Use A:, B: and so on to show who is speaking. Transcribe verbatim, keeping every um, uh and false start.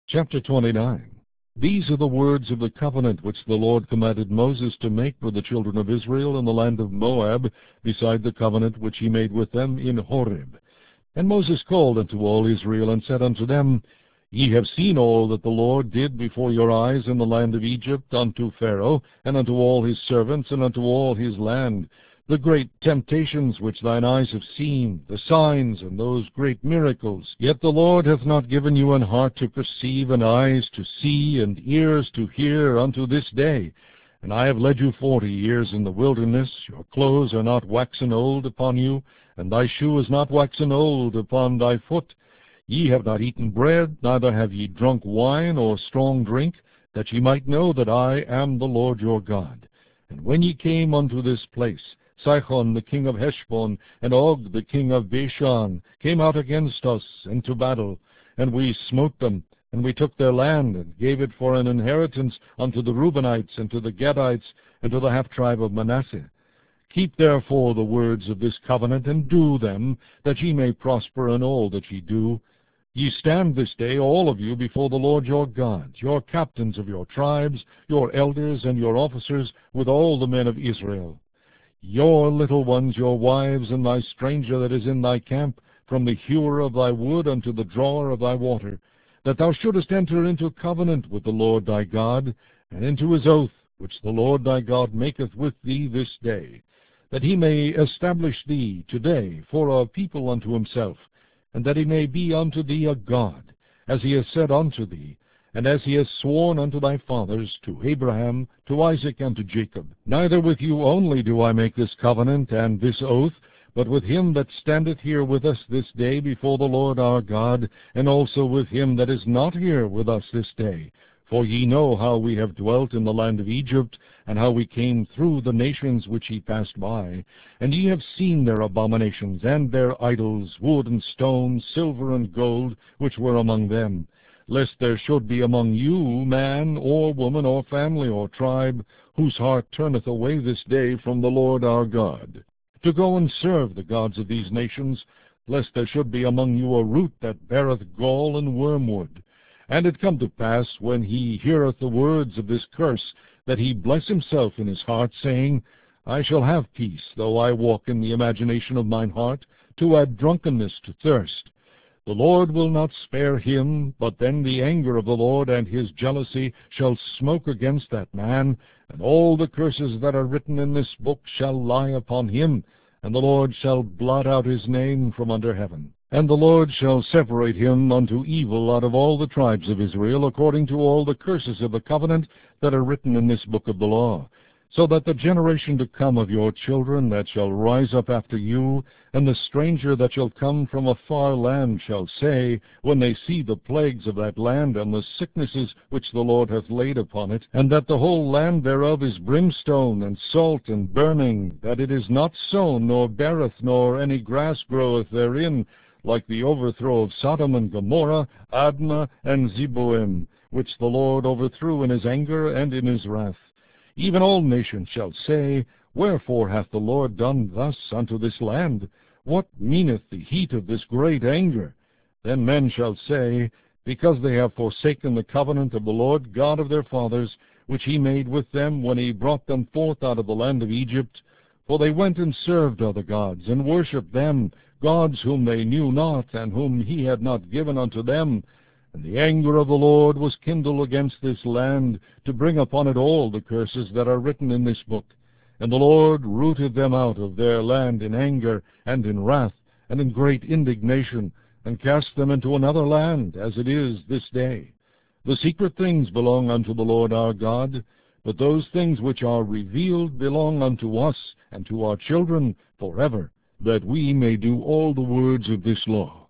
A: Chapter twenty-nine. These are the words of the covenant which the Lord commanded Moses to make with the children of Israel in the land of Moab, beside the covenant which he made with them in Horeb. And Moses called unto all Israel, and said unto them, Ye have seen all that the Lord did before your eyes in the land of Egypt unto Pharaoh, and unto all his servants, and unto all his land, the great temptations which thine eyes have seen, the signs, and those great miracles. Yet the Lord hath not given you an heart to perceive, and eyes to see, and ears to hear unto this day. And I have led you forty years in the wilderness. Your clothes are not waxen old upon you, and thy shoe is not waxen old upon thy foot. Ye have not eaten bread, neither have ye drunk wine or strong drink, that ye might know that I am the Lord your God. And when ye came unto this place, Sihon the king of Heshbon, and Og the king of Bashan, came out against us into battle, and we smote them, and we took their land, and gave it for an inheritance unto the Reubenites, and to the Gadites, and to the half-tribe of Manasseh. Keep therefore the words of this covenant, and do them, that ye may prosper in all that ye do. Ye stand this day, all of you, before the Lord your God, your captains of your tribes, your elders, and your officers, with all the men of Israel. Your little ones, your wives, and thy stranger that is in thy camp, from the hewer of thy wood unto the drawer of thy water, that thou shouldest enter into covenant with the Lord thy God, and into his oath, which the Lord thy God maketh with thee this day, that he may establish thee today for a people unto himself, and that he may be unto thee a God, as he has said unto thee, and as he has sworn unto thy fathers, to Abraham, to Isaac, and to Jacob. Neither with you only do I make this covenant and this oath, but with him that standeth here with us this day before the Lord our God, and also with him that is not here with us this day. For ye know how we have dwelt in the land of Egypt, and how we came through the nations which ye passed by. And ye have seen their abominations, and their idols, wood and stone, silver and gold, which were among them. Lest there should be among you man, or woman, or family, or tribe, whose heart turneth away this day from the Lord our God, to go and serve the gods of these nations, lest there should be among you a root that beareth gall and wormwood. And it come to pass, when he heareth the words of this curse, that he bless himself in his heart, saying, I shall have peace, though I walk in the imagination of mine heart, to add drunkenness to thirst. The Lord will not spare him, but then the anger of the Lord and his jealousy shall smoke against that man, and all the curses that are written in this book shall lie upon him, and the Lord shall blot out his name from under heaven. And the Lord shall separate him unto evil out of all the tribes of Israel, according to all the curses of the covenant that are written in this book of the law, so that the generation to come of your children that shall rise up after you, and the stranger that shall come from a far land shall say, when they see the plagues of that land, and the sicknesses which the Lord hath laid upon it, and that the whole land thereof is brimstone, and salt, and burning, that it is not sown, nor beareth, nor any grass groweth therein, like the overthrow of Sodom and Gomorrah, Admah, and Zeboim, which the Lord overthrew in his anger and in his wrath. Even all nations shall say, Wherefore hath the Lord done thus unto this land? What meaneth the heat of this great anger? Then men shall say, Because they have forsaken the covenant of the Lord God of their fathers, which he made with them when he brought them forth out of the land of Egypt. For they went and served other gods, and worshipped them, gods whom they knew not, and whom he had not given unto them. And the anger of the Lord was kindled against this land, to bring upon it all the curses that are written in this book. And the Lord rooted them out of their land in anger, and in wrath, and in great indignation, and cast them into another land, as it is this day. The secret things belong unto the Lord our God, but those things which are revealed belong unto us, and to our children forever, that we may do all the words of this law.